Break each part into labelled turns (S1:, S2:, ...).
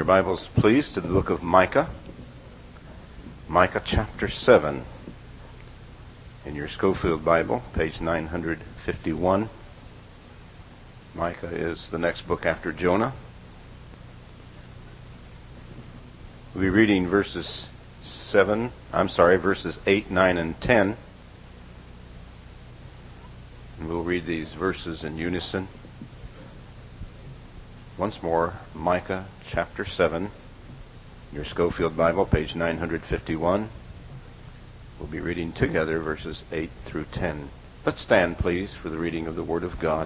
S1: your Bibles, please, to the book of Micah. Micah chapter 7. In your Schofield Bible, page 951. Micah is the next book after Jonah. We'll be reading verses 8, 9, and 10. And we'll read these verses in unison. Once more, Micah chapter 7, your Schofield Bible, page 951. We'll be reading together verses 8 through 10. Let's stand, please, for the reading of the Word of God.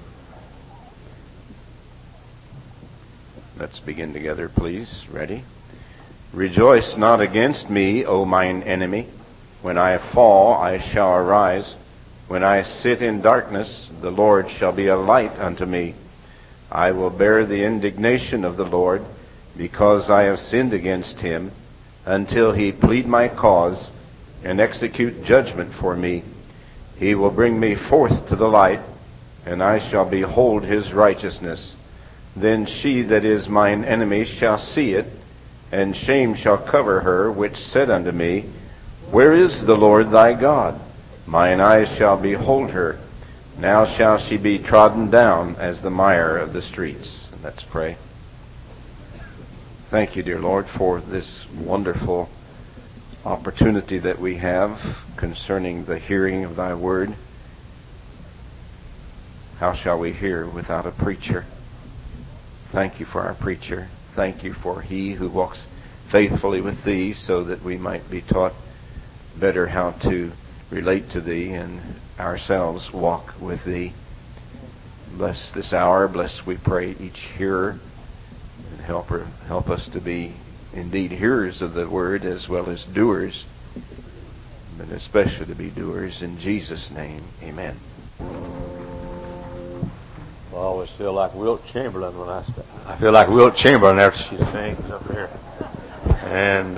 S1: Let's begin together, please. Ready? Rejoice not against me, O mine enemy. When I fall, I shall arise. When I sit in darkness, the Lord shall be a light unto me. I will bear the indignation of the Lord, because I have sinned against him, until he plead my cause and execute judgment for me. He will bring me forth to the light, and I shall behold his righteousness. Then she that is mine enemy shall see it, and shame shall cover her, which said unto me, Where is the Lord thy God? Mine eyes shall behold her. Now shall she be trodden down as the mire of the streets. Let's pray. Thank you, dear Lord, for this wonderful opportunity that we have concerning the hearing of thy word. How shall we hear without a preacher? Thank you for our preacher. Thank you for he who walks faithfully with thee, so that we might be taught better how to relate to thee and ourselves walk with thee. Bless this hour. Bless, we pray, each hearer, and help us to be indeed hearers of the word as well as doers, but especially to be doers. In Jesus' name, amen.
S2: I always feel like Wilt Chamberlain when I feel like Wilt Chamberlain after she sings up here. And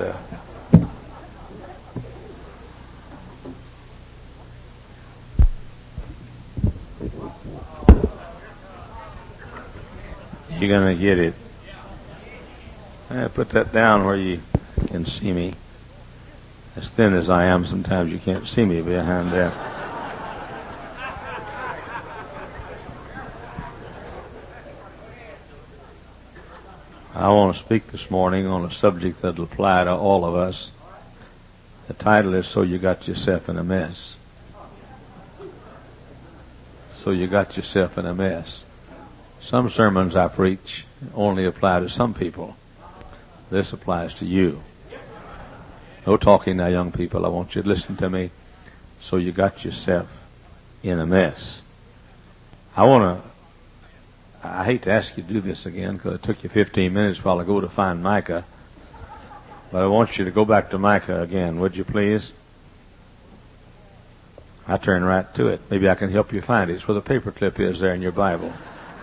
S2: you're going to get it. Put that down where you can see me. As thin as I am, sometimes you can't see me behind that. I want to speak this morning on a subject that will apply to all of us. The title is So You Got Yourself in a Mess. So you got yourself in a mess. Some sermons I preach only apply to some people. This applies to you. No talking now, young people. I want you to listen to me. So you got yourself in a mess. I hate to ask you to do this again, because it took you 15 minutes while I go to find Micah. But I want you to go back to Micah again, would you please? I turn right to it. Maybe I can help you find it. It's where the paperclip is there in your Bible.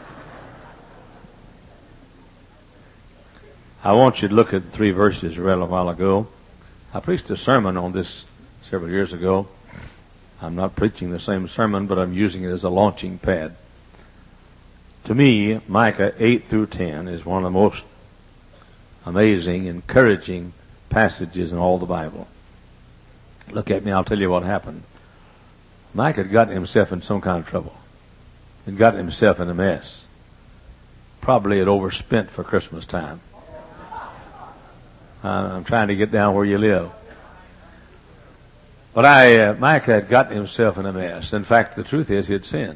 S2: I want you to look at the 3 verses I read a while ago. I preached a sermon on this several years ago. I'm not preaching the same sermon, but I'm using it as a launching pad. To me, Micah 8 through 10 is one of the most amazing, encouraging passages in all the Bible. Look at me, I'll tell you what happened. Micah had gotten himself in some kind of trouble. He'd gotten himself in a mess. Probably had overspent for Christmas time. I'm trying to get down where you live. But Micah had gotten himself in a mess. In fact, the truth is he had sinned.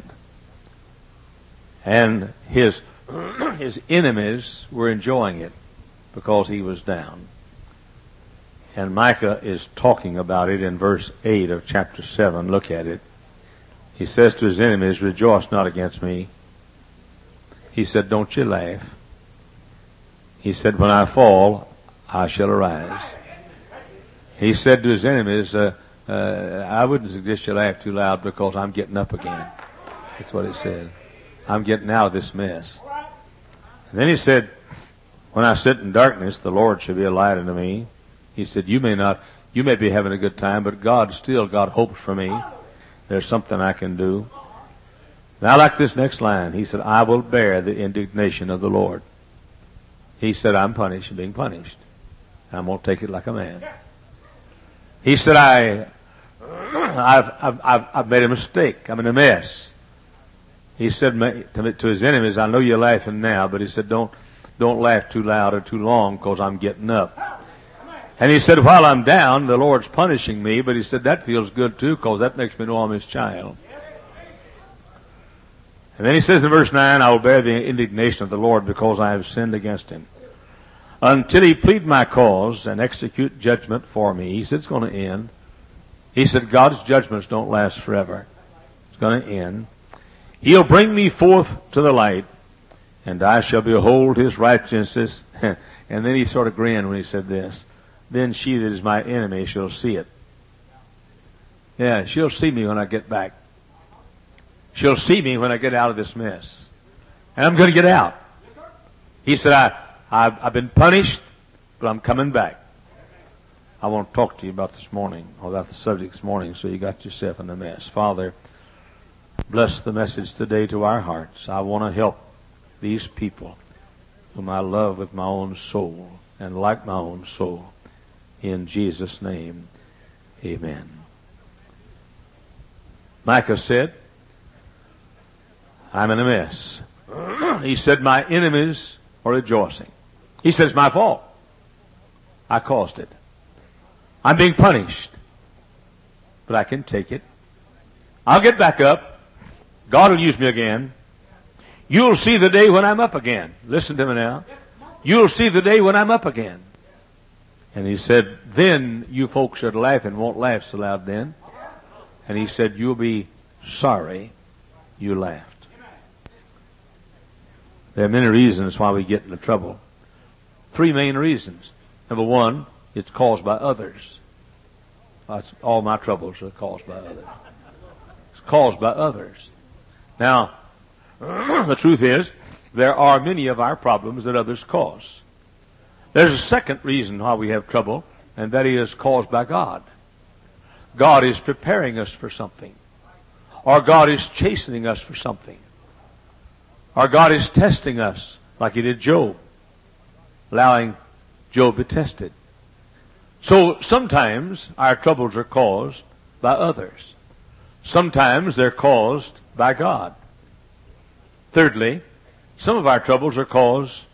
S2: And his enemies were enjoying it because he was down. And Micah is talking about it in verse 8 of chapter 7. Look at it. He says to his enemies, Rejoice not against me. He said, Don't you laugh. He said, When I fall, I shall arise. He said to his enemies, I wouldn't suggest you laugh too loud, because I'm getting up again. That's what he said. I'm getting out of this mess. And then he said, When I sit in darkness, the Lord shall be a light unto me. He said, You may be having a good time, but God still got hopes for me. There's something I can do. Now I like this next line. He said, I will bear the indignation of the Lord. He said, I'm punished, being punished. I'm going to take it like a man. He said, I've made a mistake. I'm in a mess. He said to his enemies, I know you're laughing now, but he said, don't laugh too loud or too long, because I'm getting up. And he said, while I'm down, the Lord's punishing me, but he said, that feels good too, because that makes me know I'm his child. And then he says in verse 9, I will bear the indignation of the Lord because I have sinned against him. Until he plead my cause and execute judgment for me. He said, it's going to end. He said, God's judgments don't last forever. It's going to end. He'll bring me forth to the light, and I shall behold his righteousness. And then he sort of grinned when he said this. Then she that is my enemy shall see it. Yeah, she'll see me when I get back. She'll see me when I get out of this mess. And I'm going to get out. He said, I've been punished, but I'm coming back. I want to talk to you about this morning, or about the subject this morning, so you got yourself in a mess. Father, bless the message today to our hearts. I want to help these people whom I love with my own soul and like my own soul. In Jesus' name, amen. Micah said, I'm in a mess. He said, my enemies are rejoicing. He said, it's my fault. I caused it. I'm being punished. But I can take it. I'll get back up. God will use me again. You'll see the day when I'm up again. Listen to me now. You'll see the day when I'm up again. And he said, then you folks that are laughing won't laugh so loud then. And he said, you'll be sorry you laughed. There are many reasons why we get into trouble. 3 main reasons. Number 1, it's caused by others. All my troubles are caused by others. It's caused by others. Now, the truth is, there are many of our problems that others cause. There's a second reason why we have trouble, and that is caused by God. God is preparing us for something. Or God is chastening us for something. Or God is testing us, like he did Job, allowing Job to be tested. So sometimes our troubles are caused by others. Sometimes they're caused by God. Thirdly, some of our troubles are caused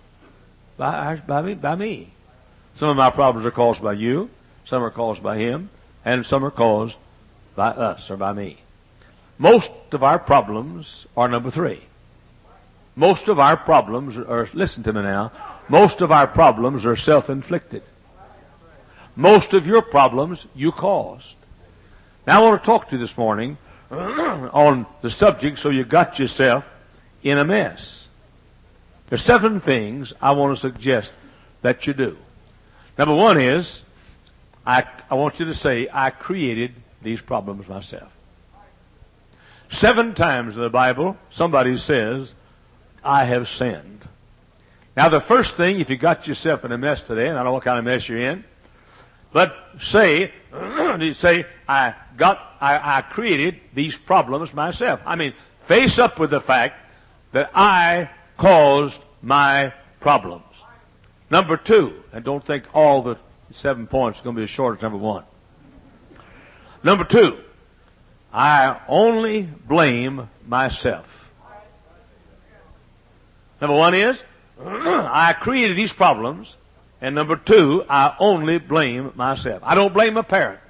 S2: by me. Some of my problems are caused by you, some are caused by him, and some are caused by us or by me. Most of our problems are number 3. Most of our problems are, listen to me now, most of our problems are self-inflicted. Most of your problems you caused. Now I want to talk to you this morning on the subject, so you got yourself in a mess. There's 7 things I want to suggest that you do. Number 1 is, I want you to say, I created these problems myself. 7 times in the Bible, somebody says, I have sinned. Now the first thing, if you got yourself in a mess today, and I don't know what kind of mess you're in, but say, I created these problems myself. I mean, face up with the fact that I caused my problems. Number 2, and don't think all the 7 points are going to be as short as number 1. Number 2, I only blame myself. Number 1 is, I created these problems, and number 2, I only blame myself. I don't blame my parents.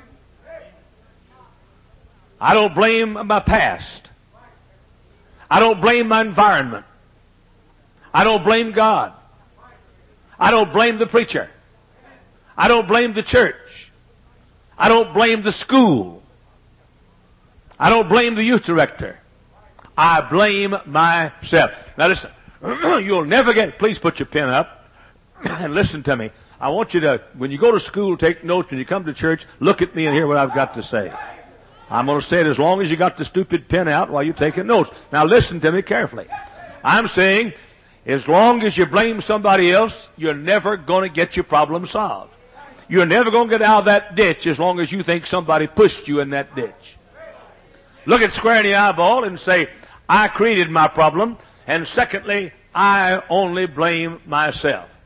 S2: I don't blame my past. I don't blame my environment. I don't blame God. I don't blame the preacher. I don't blame the church. I don't blame the school. I don't blame the youth director. I blame myself. Now listen, you'll never get, please put your pen up and listen to me. I want you to, when you go to school, take notes. When you come to church, look at me and hear what I've got to say. I'm going to say it as long as you got the stupid pen out while you're taking notes. Now listen to me carefully. I'm saying, as long as you blame somebody else, you're never going to get your problem solved. You're never going to get out of that ditch as long as you think somebody pushed you in that ditch. Look it square in the eyeball and say, I created my problem. And secondly, I only blame myself.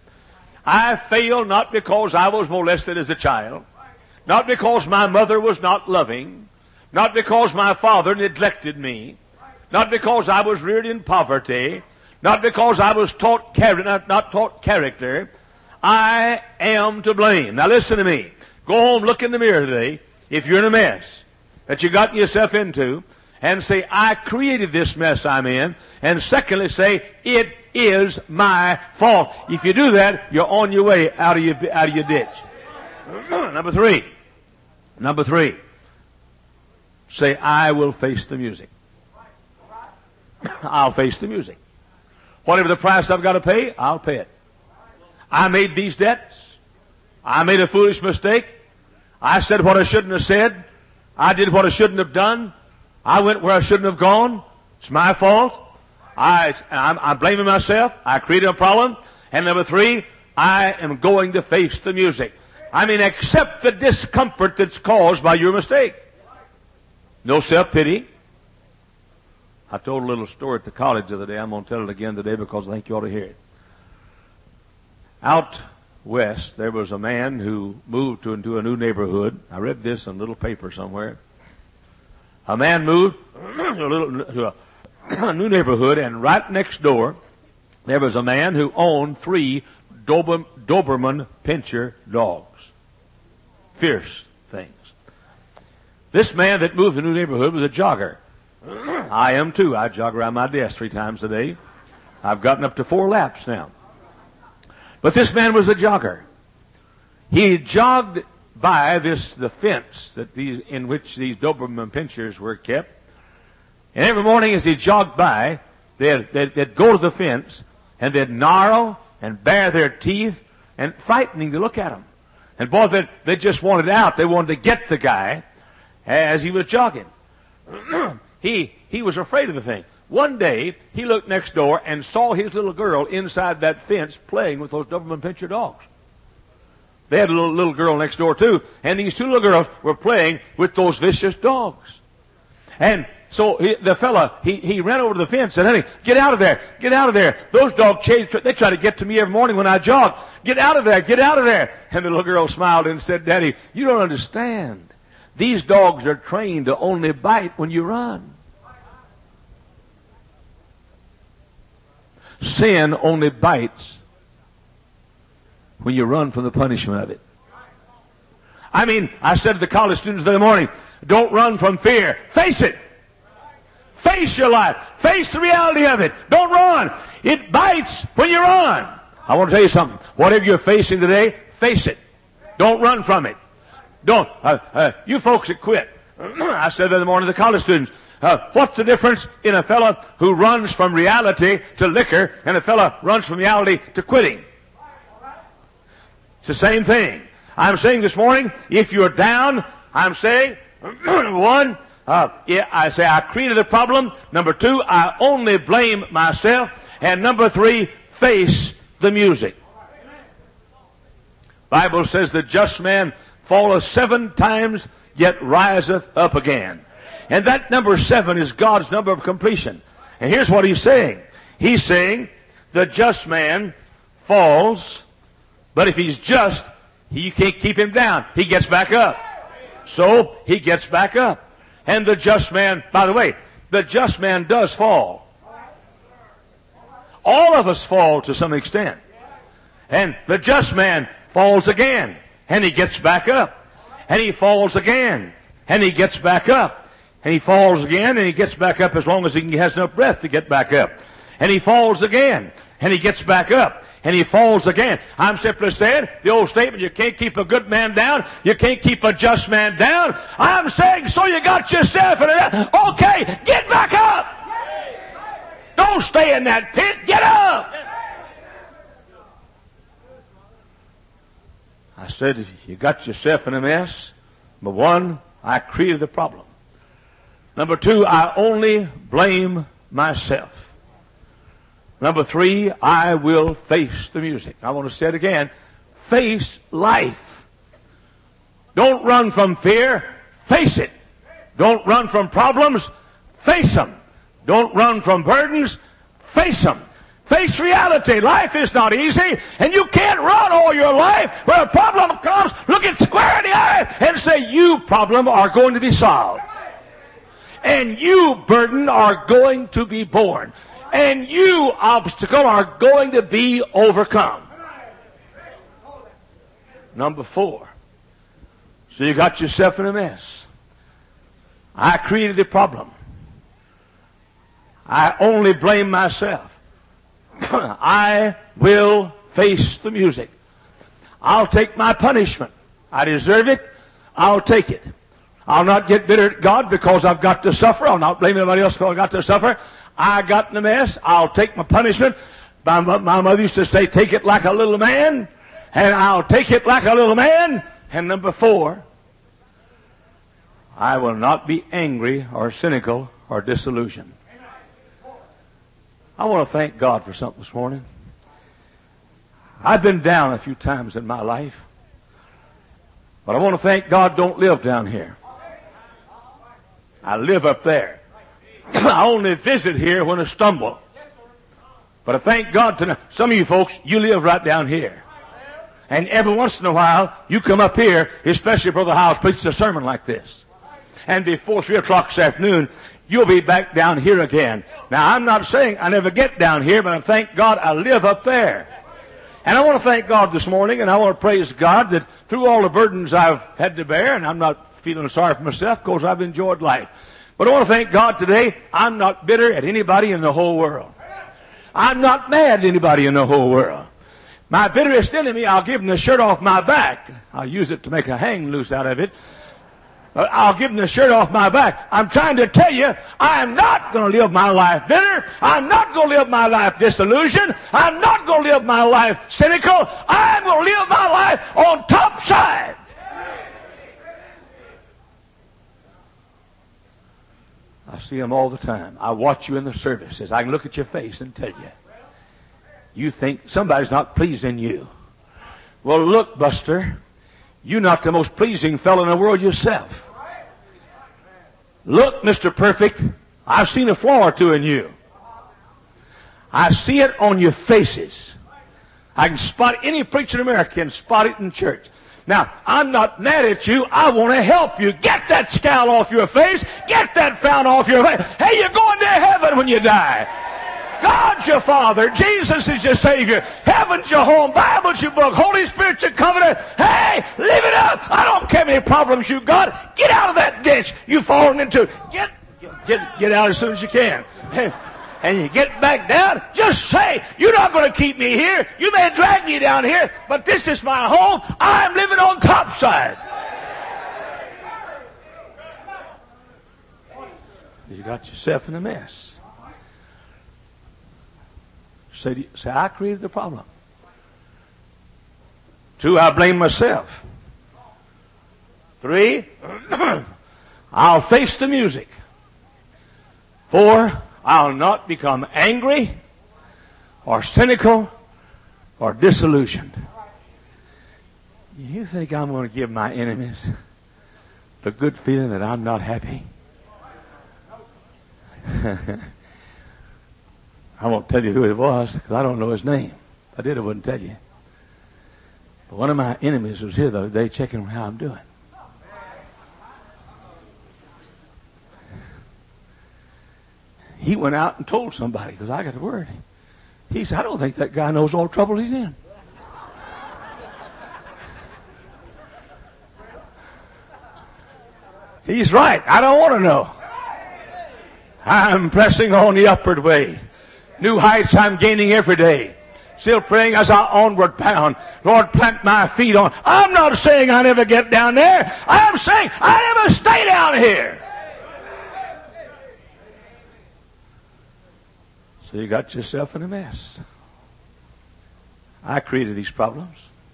S2: I failed not because I was molested as a child, not because my mother was not loving, not because my father neglected me, not because I was reared in poverty, not because I was not taught character. I am to blame. Now listen to me. Go home, look in the mirror today, if you're in a mess that you got yourself into, and say, I created this mess I'm in. And secondly, say, it is my fault. If you do that, you're on your way out of your ditch. Number three. Say, I will face the music. I'll face the music. Whatever the price I've got to pay, I'll pay it. I made these debts. I made a foolish mistake. I said what I shouldn't have said. I did what I shouldn't have done. I went where I shouldn't have gone. It's my fault. I'm blaming myself. I created a problem. And number three, I am going to face the music. I mean, accept the discomfort that's caused by your mistake. No self-pity. I told a little story at the college the other day. I'm going to tell it again today because I think you ought to hear it. Out west, there was a man who moved into a new neighborhood. I read this in a little paper somewhere. A man moved to a new neighborhood, and right next door, there was a man who owned 3 Doberman Pinscher dogs. Fierce things. This man that moved to the new neighborhood was a jogger. I am too. I jog around my desk 3 times a day. I've gotten up to 4 laps now. But this man was a jogger. He jogged by the fence in which these Doberman Pinschers were kept. And every morning as he jogged by, they'd go to the fence and they'd gnarl and bare their teeth, and frightening to look at him. And boy, they just wanted out. They wanted to get the guy as he was jogging. He was afraid of the thing. One day, he looked next door and saw his little girl inside that fence playing with those Doberman Pinscher dogs. They had a little girl next door too, and these 2 little girls were playing with those vicious dogs. And so the fella, he ran over to the fence and said, honey, get out of there, get out of there. Those dogs they try to get to me every morning when I jog. Get out of there, get out of there. And the little girl smiled and said, Daddy, you don't understand. These dogs are trained to only bite when you run. Sin only bites when you run from the punishment of it. I mean, I said to the college students the other morning, don't run from fear. Face it. Face your life. Face the reality of it. Don't run. It bites when you run. I want to tell you something. Whatever you're facing today, face it. Don't run from it. Don't. You folks that quit. I said the other morning to the college students, what's the difference in a fellow who runs from reality to liquor and a fellow runs from reality to quitting? It's the same thing. I'm saying this morning, if you're down, I'm saying, 1, I say I created the problem. Number 2, I only blame myself. And number 3, face the music. Bible says the just man falleth 7 times, yet riseth up again. And that number 7 is God's number of completion. And here's what he's saying. He's saying the just man falls, but if he's just, you can't keep him down. He gets back up. So he gets back up. And the just man, by the way, the just man does fall. All of us fall to some extent. And the just man falls again, and he gets back up. And he falls again, and he gets back up. And he falls again, and he gets back up as long as he has enough breath to get back up. And he falls again, and he gets back up. And he falls again. I'm simply saying, the old statement, you can't keep a good man down, you can't keep a just man down. I'm saying, so you got yourself in it. Okay, get back up. Don't stay in that pit, get up. I said, you got yourself in a mess. Number 1, I created the problem. Number 2, I only blame myself. Number 3, I will face the music. I want to say it again. Face life. Don't run from fear. Face it. Don't run from problems. Face them. Don't run from burdens. Face them. Face reality. Life is not easy, and you can't run all for your life. When a problem comes, look it square in the eye and say, you problem are going to be solved. And you burden are going to be borne. And you obstacle are going to be overcome. Number 4. So you got yourself in a mess. I created the problem. I only blame myself. I will face the music. I'll take my punishment. I deserve it. I'll take it. I'll not get bitter at God because I've got to suffer. I'll not blame anybody else because I've got to suffer. I got in a mess. I'll take my punishment. My mother used to say, take it like a little man. And I'll take it like a little man. And number 4, I will not be angry or cynical or disillusioned. I want to thank God for something this morning. I've been down a few times in my life. But I want to thank God don't live down here. I live up there. I only visit here when I stumble. But I thank God tonight. Some of you folks, you live right down here. And every once in a while, you come up here, especially Brother Howes preaches a sermon like this. And before 3 o'clock this afternoon, you'll be back down here again. Now, I'm not saying I never get down here, but I thank God I live up there. And I want to thank God this morning, and I want to praise God that through all the burdens I've had to bear, and I'm not feeling sorry for myself because I've enjoyed life. But I want to thank God today, I'm not bitter at anybody in the whole world. I'm not mad at anybody in the whole world. My bitterest enemy, I'll give him the shirt off my back. I'll use it to make a hang loose out of it. I'll give him the shirt off my back. I'm trying to tell you, I'm not going to live my life bitter. I'm not going to live my life disillusioned. I'm not going to live my life cynical. I'm going to live my life on top side. I see them all the time. I watch you in the services. I can look at your face and tell you. You think somebody's not pleasing you. Well, look, Buster, you're not the most pleasing fellow in the world yourself. Look, Mr. Perfect, I've seen a flaw or two in you. I see it on your faces. I can spot it. Any preacher in America can spot it in church. Now, I'm not mad at you. I want to help you. Get that scowl off your face. Get that frown off your face. Hey, you're going to heaven when you die. God's your Father. Jesus is your Savior. Heaven's your home. Bible's your book. Holy Spirit's your comforter. Hey, live it up. I don't care how many problems you've got. Get out of that ditch you've fallen into. Get out as soon as you can. And you get back down, just say, you're not going to keep me here. You may drag me down here, but this is my home. I'm living on top side. You got yourself in a mess. Say, I created the problem. 2, I blame myself. 3, I'll face the music. 4, I'll not become angry or cynical or disillusioned. You think I'm going to give my enemies the good feeling that I'm not happy? I won't tell you who it was because I don't know his name. If I did, I wouldn't tell you. But one of my enemies was here the other day checking how I'm doing. He went out and told somebody because I got the word. He said, I don't think that guy knows all the trouble he's in. He's right. I don't want to know. I'm pressing on the upward way. New heights I'm gaining every day. Still praying as I onward bound. Lord, plant my feet on. I'm not saying I never get down there. I'm saying I never stay down here. So you got yourself in a mess. I created these problems.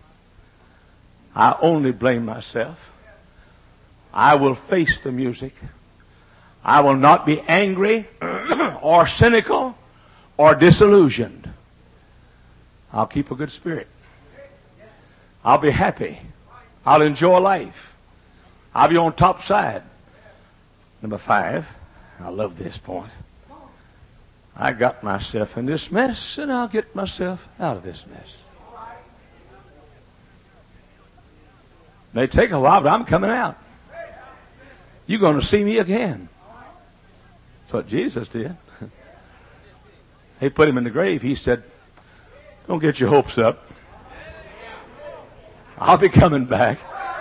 S2: I only blame myself. I will face the music. I will not be angry or cynical or disillusioned. I'll keep a good spirit. I'll be happy. I'll enjoy life. I'll be on top side. Number 5, I love this point. I got myself in this mess, and I'll get myself out of this mess. May take a while, but I'm coming out. You're going to see me again. That's what Jesus did. They put him in the grave. He said, don't get your hopes up. I'll be coming back.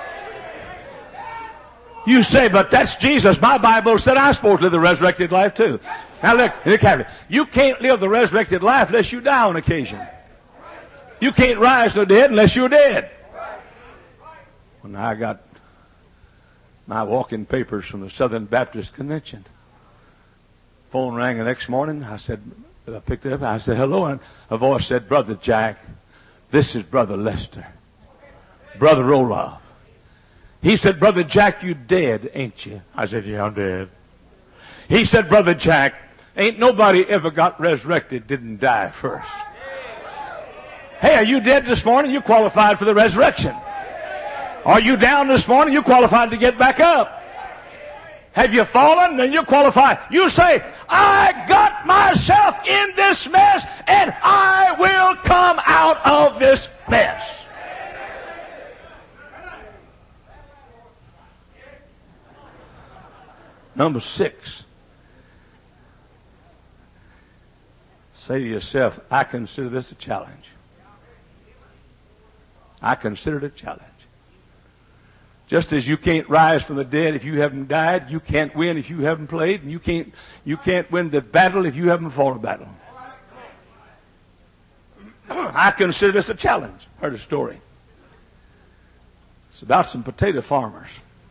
S2: You say, but that's Jesus. My Bible said I'm supposed to live the resurrected life too. Now look at it. You can't live the resurrected life unless you die on occasion. You can't rise from the dead unless you're dead. When I got my walking papers from the Southern Baptist Convention, phone rang the next morning. I picked it up. I said, hello. And a voice said, Brother Jack, this is Brother Lester. Brother Roloff. He said, Brother Jack, you dead, ain't you? I said, yeah, I'm dead. He said, Brother Jack, ain't nobody ever got resurrected didn't die first. Hey, are you dead this morning? You qualified for the resurrection. Are you down this morning? You qualified to get back up. Have you fallen? Then you're qualified. You say, I got myself in this mess and I will come out of this mess. Number 6. Say to yourself, I consider this a challenge. I consider it a challenge. Just as you can't rise from the dead if you haven't died, you can't win if you haven't played, and you can't win the battle if you haven't fought a battle. I consider this a challenge. Heard a story. It's about some potato farmers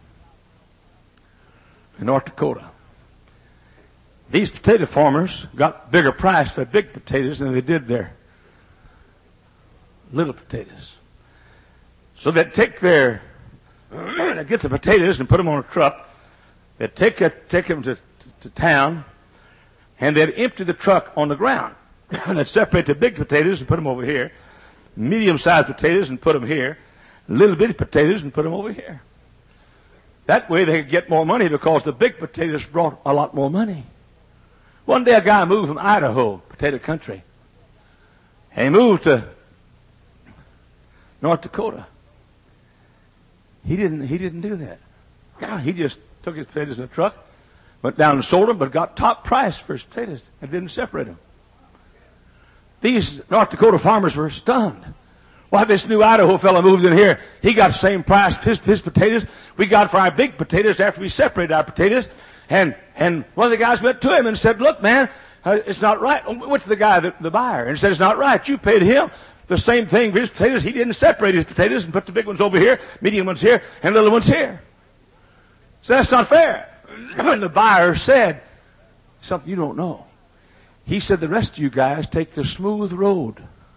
S2: in North Dakota. These potato farmers got bigger price for big potatoes than they did their little potatoes. So they'd take they'd get the potatoes and put them on a truck. They'd take them to town, and they'd empty the truck on the ground. They'd separate the big potatoes and put them over here, medium-sized potatoes and put them here, little bitty potatoes and put them over here. That way they could get more money because the big potatoes brought a lot more money. One day a guy moved from Idaho, potato country, and he moved to North Dakota. He didn't do that. He just took his potatoes in a truck, went down and sold them, but got top price for his potatoes and didn't separate them. These North Dakota farmers were stunned. Why, this new Idaho fellow moved in here. He got the same price for his potatoes we got for our big potatoes after we separated our potatoes. And one of the guys went to him and said, look, man, it's not right. Went to the guy, the buyer, and said, it's not right. You paid him the same thing for his potatoes. He didn't separate his potatoes and put the big ones over here, medium ones here, and little ones here. So that's not fair. And the buyer said, something you don't know. He said, the rest of you guys take the smooth road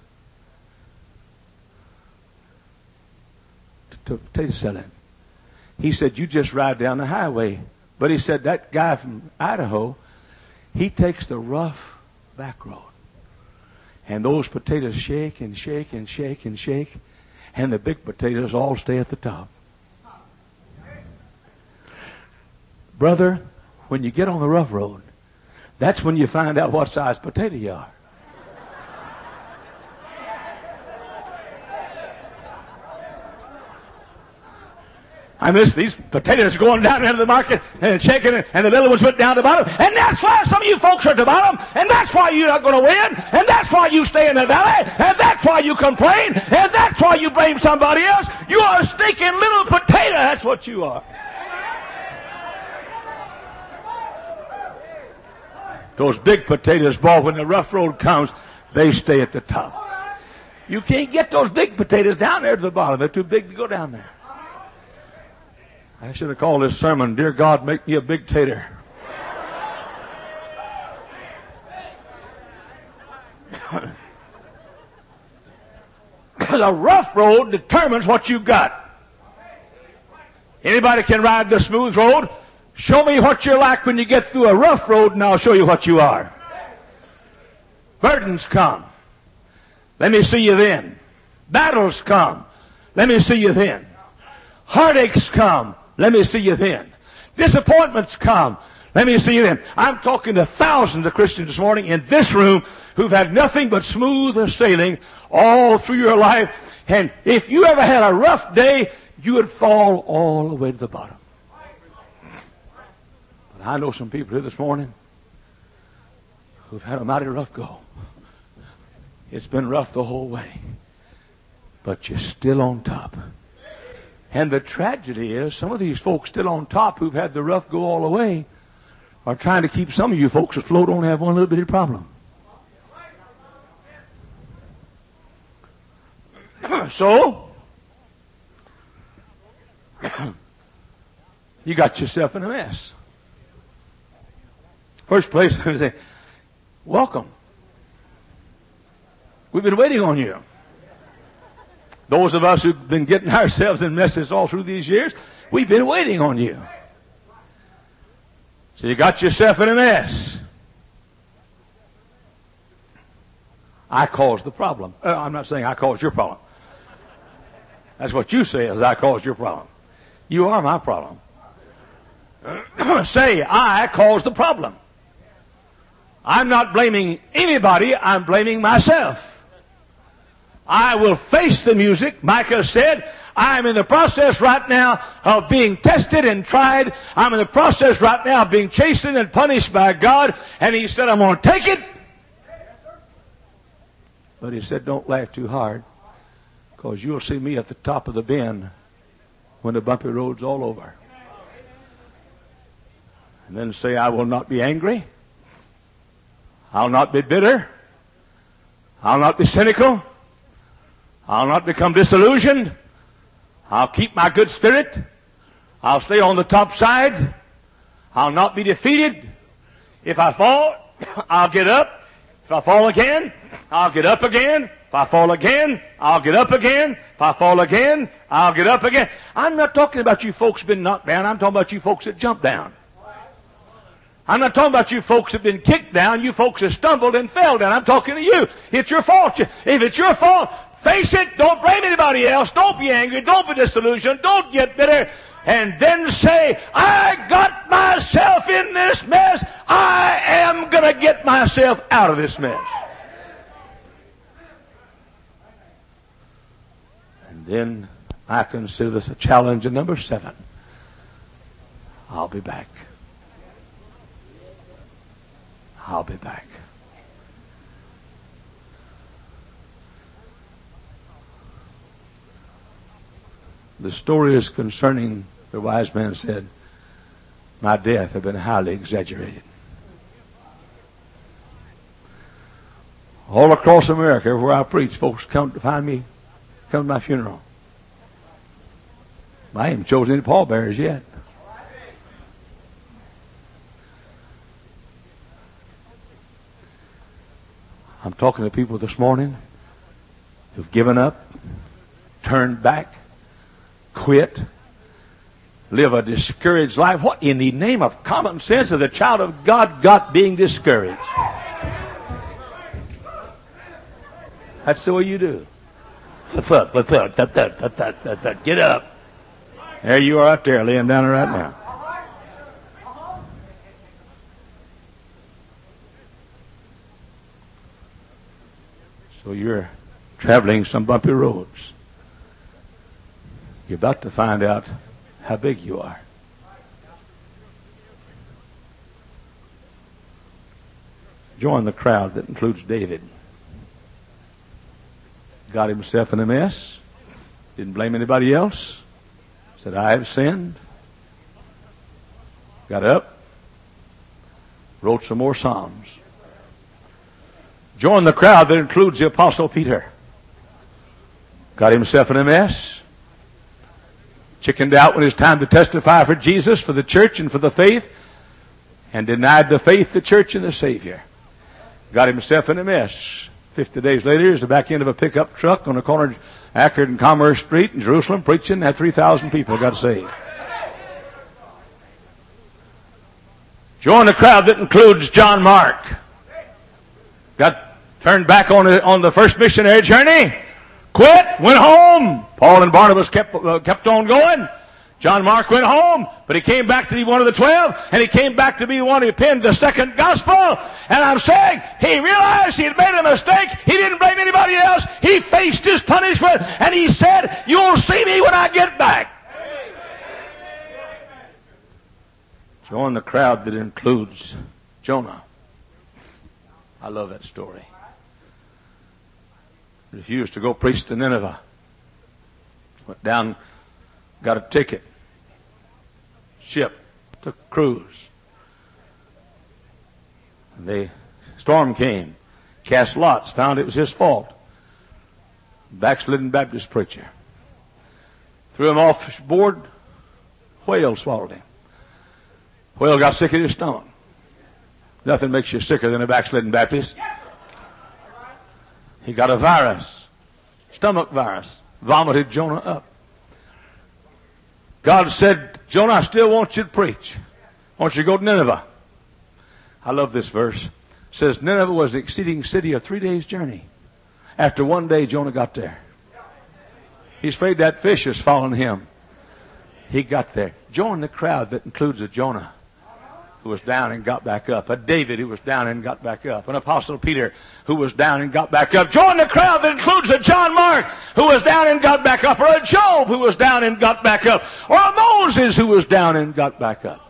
S2: to potato selling. He said, you just ride down the highway. But he said, that guy from Idaho, he takes the rough back road. And those potatoes shake and shake and shake and shake, and the big potatoes all stay at the top. Brother, when you get on the rough road, that's when you find out what size potato you are. I miss these potatoes going down into the market and shaking it, and the little ones went down to the bottom. And that's why some of you folks are at the bottom, and that's why you're not going to win, and that's why you stay in the valley, and that's why you complain, and that's why you blame somebody else. You are a stinking little potato. That's what you are. Those big potatoes, boy, when the rough road comes, they stay at the top. You can't get those big potatoes down there to the bottom. They're too big to go down there. I should have called this sermon, Dear God, Make Me a Big Tater. The rough road determines what you got. Anybody can ride the smooth road. Show me what you're like when you get through a rough road, and I'll show you what you are. Burdens come. Let me see you then. Battles come. Let me see you then. Heartaches come. Let me see you then. Disappointments come. Let me see you then. I'm talking to thousands of Christians this morning in this room who've had nothing but smooth sailing all through your life. And if you ever had a rough day, you would fall all the way to the bottom. But I know some people here this morning who've had a mighty rough go. It's been rough the whole way. But you're still on top. And the tragedy is, some of these folks still on top who've had the rough go all the way are trying to keep some of you folks afloat on have one little bitty problem. So, you got yourself in a mess. First place, I say, welcome. We've been waiting on you. Those of us who've been getting ourselves in messes all through these years, we've been waiting on you. So you got yourself in a mess. I caused the problem. I'm not saying I caused your problem. That's what you say is I caused your problem. You are my problem. Say, I caused the problem. I'm not blaming anybody. I'm blaming myself. I will face the music. Micah said, I'm in the process right now of being tested and tried. I'm in the process right now of being chastened and punished by God. And he said, I'm going to take it. But he said, don't laugh too hard, because you'll see me at the top of the bend when the bumpy road's all over. And then say, I will not be angry. I'll not be bitter. I'll not be cynical. I'll not become disillusioned. I'll keep my good spirit. I'll stay on the top side. I'll not be defeated. If I fall, I'll get up. If I fall again, I'll get up again. If I fall again, I'll get up again. If I fall again, I'll get up again. I'm not talking about you folks been knocked down. I'm talking about you folks that jumped down. I'm not talking about you folks that have been kicked down. You folks that stumbled and fell down. I'm talking to you. It's your fault. If it's your fault, face it. Don't blame anybody else. Don't be angry. Don't be disillusioned. Don't get bitter. And then say, I got myself in this mess. I am going to get myself out of this mess. And then I consider this a challenge. And number 7, I'll be back. I'll be back. The story is concerning, the wise man said, my death had been highly exaggerated. All across America where I preach, folks come to find me, come to my funeral. I haven't chosen any pallbearers yet. I'm talking to people this morning who've given up, turned back, quit, live a discouraged life. What in the name of common sense of the child of God got being discouraged? That's the way you do. Get up. There you are out there, laying down right now. So you're traveling some bumpy roads. You're about to find out how big you are. Join the crowd that includes David. Got himself in a mess. Didn't blame anybody else. Said, I have sinned. Got up. Wrote some more Psalms. Join the crowd that includes the Apostle Peter. Got himself in a mess. Chickened out when it was time to testify for Jesus, for the church, and for the faith, and denied the faith, the church, and the Savior. Got himself in a mess. 50 days later, he's the back end of a pickup truck on the corner of Ackerd and Commerce Street in Jerusalem, preaching, had 3,000 people got saved. Join the crowd that includes John Mark. Got turned back on the first missionary journey. Quit, went home. Paul and Barnabas kept on going. John Mark went home, but he came back to be one of the 12, and he came back to be one who penned the second gospel. And I'm saying, he realized he had made a mistake. He didn't blame anybody else. He faced his punishment, and he said, you'll see me when I get back. Join the crowd that includes Jonah. I love that story. Refused to go preach to Nineveh. Went down, got a ticket. Ship, took a cruise. And the storm came. Cast lots, found it was his fault. Backslidden Baptist preacher. Threw him off board. Whale swallowed him. Whale got sick in his stomach. Nothing makes you sicker than a backslidden Baptist. He got a virus. Stomach virus. Vomited Jonah up. God said, Jonah, I still want you to preach. I want you to go to Nineveh. I love this verse. It says, Nineveh was the exceeding city of 3 days' journey. After 1 day, Jonah got there. He's afraid that fish is following him. He got there. Join the crowd that includes a Jonah who was down and got back up. A David who was down and got back up. An Apostle Peter who was down and got back up. Join the crowd that includes a John Mark who was down and got back up. Or a Job who was down and got back up. Or a Moses who was down and got back up.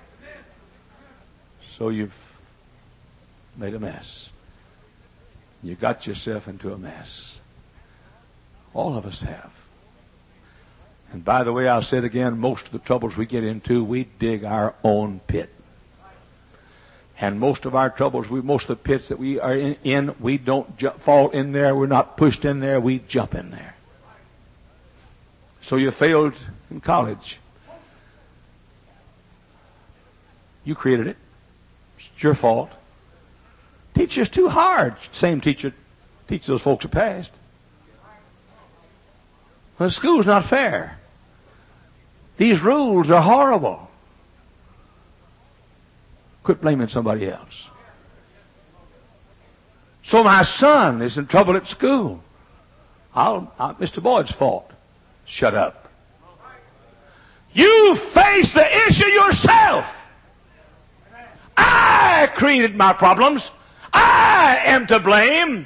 S2: So you've made a mess. You got yourself into a mess. All of us have. And by the way, I'll say it again, most of the troubles we get into, we dig our own pit. And most of our troubles, most of the pits that we are in we don't fall in there. We're not pushed in there. We jump in there. So you failed in college. You created it. It's your fault. Teacher's too hard. Same teacher teach those folks that passed. The school's not fair. These rules are horrible. Quit blaming somebody else. So my son is in trouble at school. Mr. Boyd's fault. Shut up. You face the issue yourself. I created my problems. I am to blame.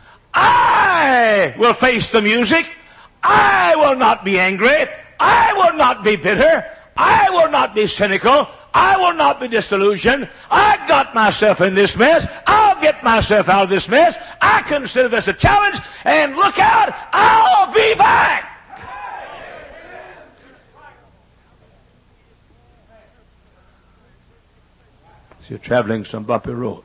S2: I will face the music. I will not be angry. I will not be bitter. I will not be cynical. I will not be disillusioned. I got myself in this mess. I'll get myself out of this mess. I consider this a challenge. And look out, I'll be back. So you're traveling some bumpy roads.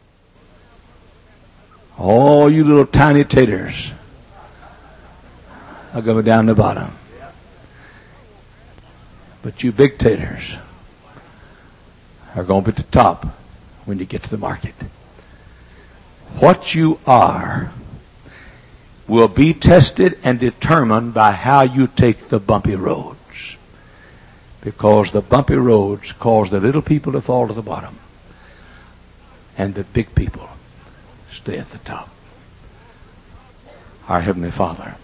S2: All you little tiny taters are going down the bottom. But you big taters are going to be at the top when you get to the market. What you are will be tested and determined by how you take the bumpy roads. Because the bumpy roads cause the little people to fall to the bottom. And the big people stay at the top. Our Heavenly Father,